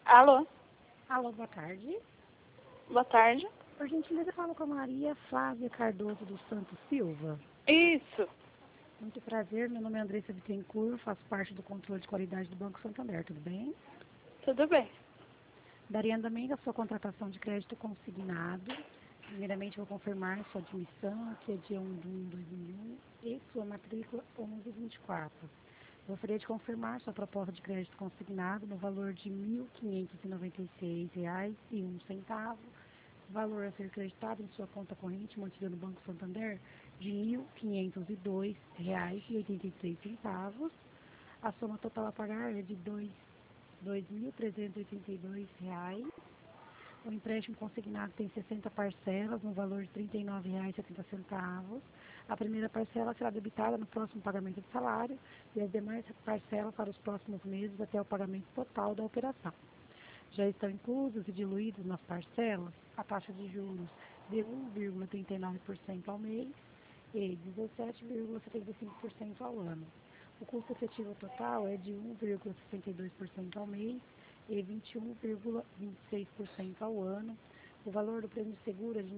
Alô, Alô, boa tarde. boa tarde. Por gentileza, falo com a Maria Flávia Cardoso dos Santos Silva. Isso, Muito prazer, meu nome é Andressa Bittencourt, faço parte do controle de qualidade do Banco Santander, tudo bem? tudo bem. Daria andamento à sua contratação de crédito consignado. Primeiramente, vou confirmar sua admissão, que é dia 1 de 1 de 2001, e sua matrícula 1124. Gostaria de confirmar sua proposta de crédito consignado no valor de R$ 1.596,01, valor a ser creditado em sua conta corrente mantida no Banco Santander de R$ 1.502,83. A soma total a pagar é de R$ 2.382. O empréstimo consignado tem 60 parcelas, no valor de R$ 39,70. A primeira parcela será debitada no próximo pagamento de salário e as demais parcelas para os próximos meses até o pagamento total da operação. Já estão inclusos e diluídos nas parcelas a taxa de juros de 1,39% ao mês e 17,75% ao ano. O custo efetivo total é de 1,62% ao mês e 21,26% ao ano. O valor do prêmio de seguro é de R$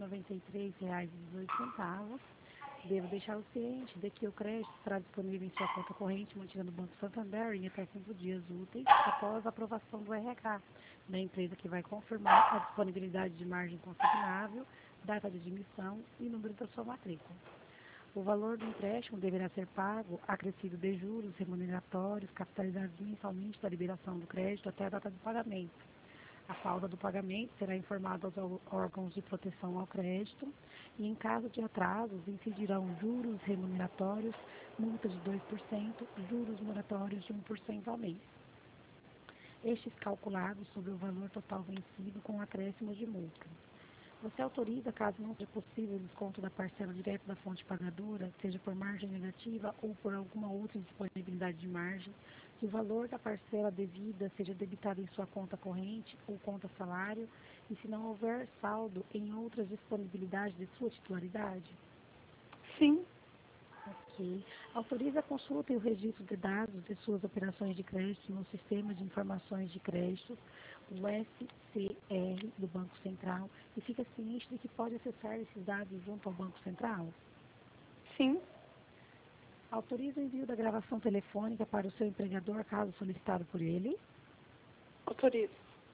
93,18. Devo deixá-lo ciente de que o crédito estará disponível em sua conta corrente mantida no Banco Santander em até 5 dias úteis após a aprovação do RH da empresa, que vai confirmar a disponibilidade de margem consignável, data de admissão e número da sua matrícula. O valor do empréstimo deverá ser pago acrescido de juros remuneratórios capitalizados mensalmente da liberação do crédito até a data do pagamento. A falta do pagamento será informada aos órgãos de proteção ao crédito e, em caso de atrasos, incidirão juros remuneratórios, multa de 2%, juros moratórios de 1% ao mês. Estes calculados sobre o valor total vencido com acréscimos de multa. Você autoriza, caso não seja possível o desconto da parcela direto da fonte pagadora, seja por margem negativa ou por alguma outra indisponibilidade de margem, que o valor da parcela devida seja debitado em sua conta corrente ou conta salário e se não houver saldo em outras disponibilidades de sua titularidade? Sim, Ok. Autoriza a consulta e o registro de dados de suas operações de crédito no Sistema de Informações de Crédito, o SCR, do Banco Central, e fica ciente de que pode acessar esses dados junto ao Banco Central? sim, Autoriza o envio da gravação telefônica para o seu empregador, caso solicitado por ele? autorizo.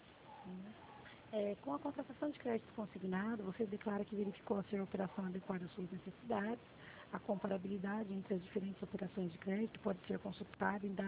Com a contratação de crédito consignado, você declara que verificou se a operação adequada às suas necessidades. A comparabilidade entre as diferentes operações de crédito pode ser consultada em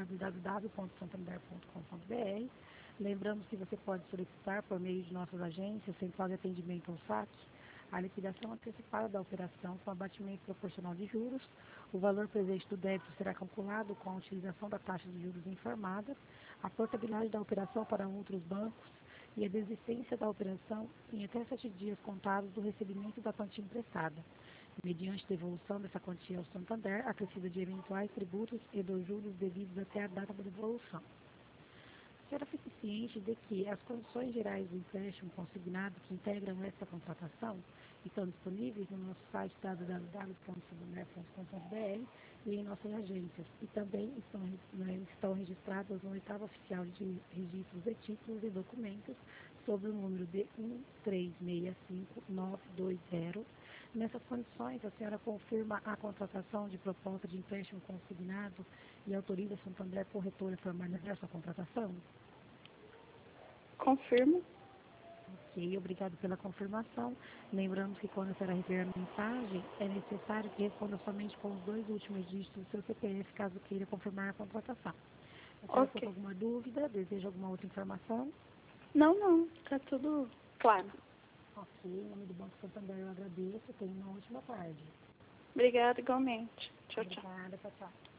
www.santander.com.br. Lembramos que você pode solicitar, por meio de nossas agências, Central de Atendimento ao SAC, a liquidação antecipada da operação com abatimento proporcional de juros. O valor presente do débito será calculado com a utilização da taxa de juros informada, a portabilidade da operação para outros bancos e a desistência da operação em até 7 dias contados do recebimento da quantia emprestada, mediante devolução dessa quantia ao Santander, acrescida de eventuais tributos e dos juros devidos até a data da devolução. Será ciente de que as condições gerais do empréstimo consignado que integram esta contratação estão disponíveis no nosso site www.santander.com.br e em nossas agências, e também estão registradas no oitavo oficial de registros de títulos e documentos sob o número de 1365920. Nessas condições, a senhora confirma a contratação de proposta de empréstimo consignado e autoriza a Santander Corretora a formalizar sua contratação? Confirmo. Ok, obrigado pela confirmação. Lembramos que quando a senhora receber a mensagem, é necessário que responda somente com os 2 últimos dígitos do seu CPF, caso queira confirmar a contratação. A senhora ficou com alguma dúvida? Deseja alguma outra informação? Não, tá tudo claro. Ok, em nome do Banco Santander eu agradeço. Tenha uma ótima tarde. Obrigada igualmente. Tchau, tchau. Obrigada, tchau, tchau.